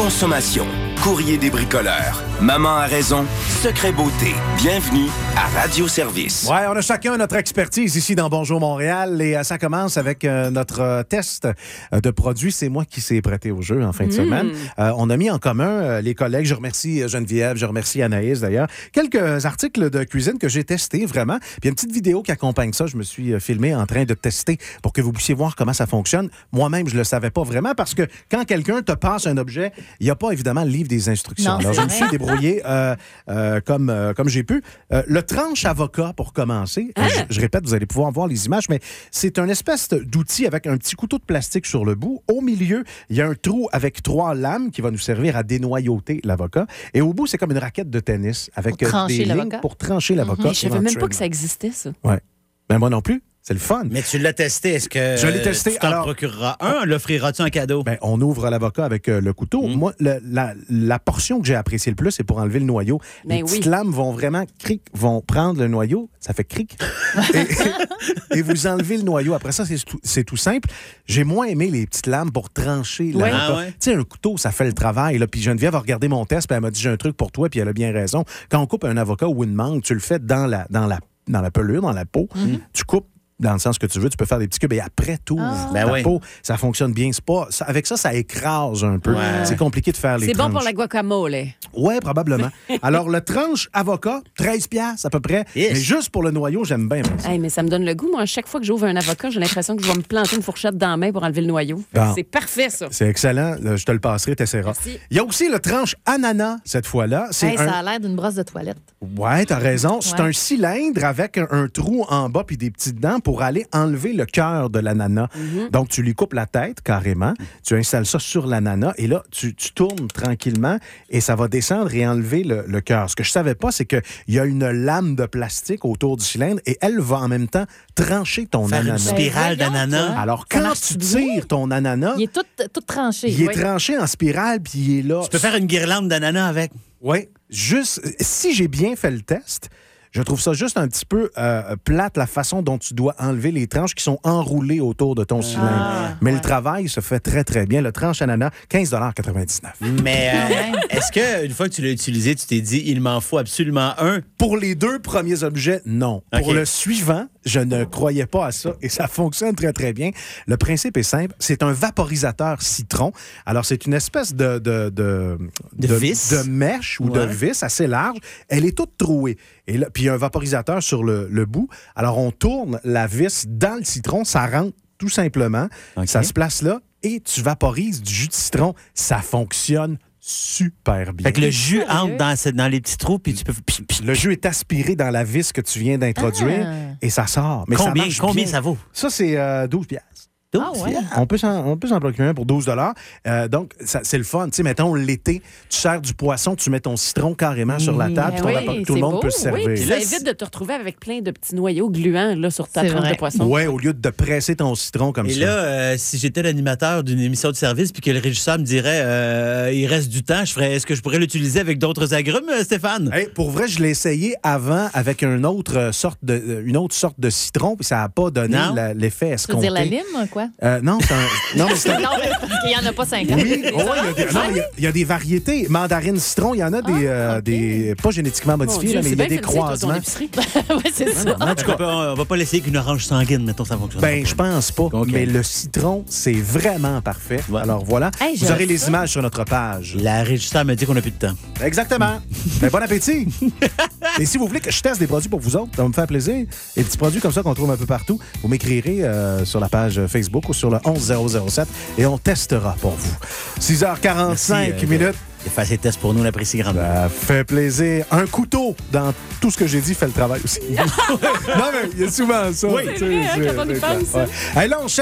consommation, courrier des bricoleurs, maman a raison, secret beauté. Bienvenue à Radio Service. Ouais, on a chacun notre expertise ici dans Bonjour Montréal et ça commence avec notre test de produits. C'est moi qui s'est prêté au jeu en fin de semaine. On a mis en commun les collègues. Je remercie Geneviève, je remercie Anaïs d'ailleurs. Quelques articles de cuisine que j'ai testés vraiment. Puis il y a une petite vidéo qui accompagne ça. Je me suis filmé en train de tester pour que vous puissiez voir comment ça fonctionne. Moi-même, je le savais pas vraiment parce que quand quelqu'un te passe un objet, il n'y a pas évidemment le livre des instructions. Non, alors, je me suis débrouillé comme j'ai pu. Le tranche avocat, pour commencer. Je répète, vous allez pouvoir voir les images, mais c'est une espèce d'outil avec un petit couteau de plastique sur le bout. Au milieu, il y a un trou avec 3 lames qui va nous servir à dénoyauter l'avocat. Et au bout, c'est comme une raquette de tennis avec des lignes pour trancher l'avocat. Je savais même pas que ça existait, ça. Ouais. Ben moi non plus. C'est le fun. Mais tu l'as testé. Est-ce que je l'ai testé. Tu t'en procureras un? L'offriras-tu en cadeau? Ben, on ouvre l'avocat avec le couteau. Moi, la portion que j'ai appréciée le plus, c'est pour enlever le noyau. Les petites lames vont vraiment vont prendre le noyau. Ça fait cric. et vous enlevez le noyau. Après ça, c'est tout simple. J'ai moins aimé les petites lames pour trancher l'avocat. Tu sais, un couteau, ça fait le travail. Là. Puis Geneviève a regardé mon test, puis elle m'a dit, j'ai un truc pour toi, puis elle a bien raison. Quand on coupe un avocat ou une mangue, tu le fais dans la pelure, dans la peau. Tu coupes dans le sens que tu veux, tu peux faire des petits cubes et après tout, la peau, ça fonctionne bien. C'est pas, avec ça écrase un peu. Ouais. C'est compliqué de faire les tranches. C'est bon pour la guacamole. Oui, probablement. Alors, le tranche avocat, $13 à peu près. Yes. Mais juste pour le noyau, j'aime bien. Hey, mais ça me donne le goût. Moi, à chaque fois que j'ouvre un avocat, j'ai l'impression que je vais me planter une fourchette dans la main pour enlever le noyau. Bon. C'est parfait, ça. C'est excellent. Je te le passerai, t'essaieras. Il y a aussi le tranche ananas, cette fois-là. Ça a l'air d'une brosse de toilette. Oui, t'as raison. C'est un cylindre avec un trou en bas puis des petites dents pour aller enlever le cœur de l'ananas. Donc, tu lui coupes la tête carrément, tu installes ça sur l'ananas et là, tu tournes tranquillement et ça va descendre et enlever le cœur. Ce que je savais pas, c'est qu'il y a une lame de plastique autour du cylindre et elle va en même temps trancher ton ananas. Une spirale d'ananas. Alors, quand tu tires ton ananas... Il est tout tranché. Il est tranché en spirale puis il est là. Tu peux faire une guirlande d'ananas avec. Oui. Juste, si j'ai bien fait le test... Je trouve ça juste un petit peu plate, la façon dont tu dois enlever les tranches qui sont enroulées autour de ton cylindre. Mais le travail se fait très, très bien. Le tranche ananas, $15,99. Mais est-ce qu'une fois que tu l'as utilisé, tu t'es dit, il m'en faut absolument un? Pour les 2 premiers objets, non. Okay. Pour le suivant, je ne croyais pas à ça et ça fonctionne très, très bien. Le principe est simple. C'est un vaporisateur citron. Alors, c'est une espèce de vis? De mèche ou de vis assez large. Elle est toute trouée. Et là, puis il y a un vaporisateur sur le bout. Alors, on tourne la vis dans le citron. Ça rentre tout simplement. Okay. Ça se place là et tu vaporises du jus de citron. Ça fonctionne super bien. Fait que le jus entre dans les petits trous, puis tu peux... Le jus est aspiré dans la vis que tu viens d'introduire et ça sort. Mais combien ça vaut? Ça, c'est $12. On peut s'en procurer un pour $12. Donc, c'est le fun. Tu sais, mettons, l'été, tu sers du poisson, tu mets ton citron carrément sur la table, puis tout le monde peut se servir. Oui, ça évite de te retrouver avec plein de petits noyaux gluants là, sur ta tranche de poisson. Oui, au lieu de presser ton citron comme ça. Et là, si j'étais l'animateur d'une émission de service puis que le régisseur me dirait il reste du temps, est-ce que je pourrais l'utiliser avec d'autres agrumes, Stéphane? Hey, pour vrai, je l'ai essayé avant avec une autre sorte de citron, puis ça n'a pas donné l'effet escompté. Tu veux dire la lime, quoi? Non, il n'y en a pas 50. Oui, il y a des variétés. Mandarine, citron, il y en a des pas génétiquement modifiés, mais il y a des croisements. Oui, c'est ça. En tout cas, on va pas laisser qu'une orange sanguine, mettons, ça fonctionne. Ben, je pense pas. Okay. Mais le citron, c'est vraiment parfait. Ouais. Alors voilà, vous aurez les images sur notre page. La régisseur m'a dit qu'on n'a plus de temps. Exactement. Ben, bon appétit. Et si vous voulez que je teste des produits pour vous autres, ça va me faire plaisir. Des petits produits comme ça qu'on trouve un peu partout, vous m'écrirez sur la page Facebook ou sur le 11007 et on testera pour vous. 6h45 minutes. Il fait ses tests pour nous, on l'apprécie grandement. Ça fait plaisir. Un couteau dans tout ce que j'ai dit fait le travail aussi. Non, mais il y a souvent ça. Oui, c'est vrai, quand on y pense. Hey, là, on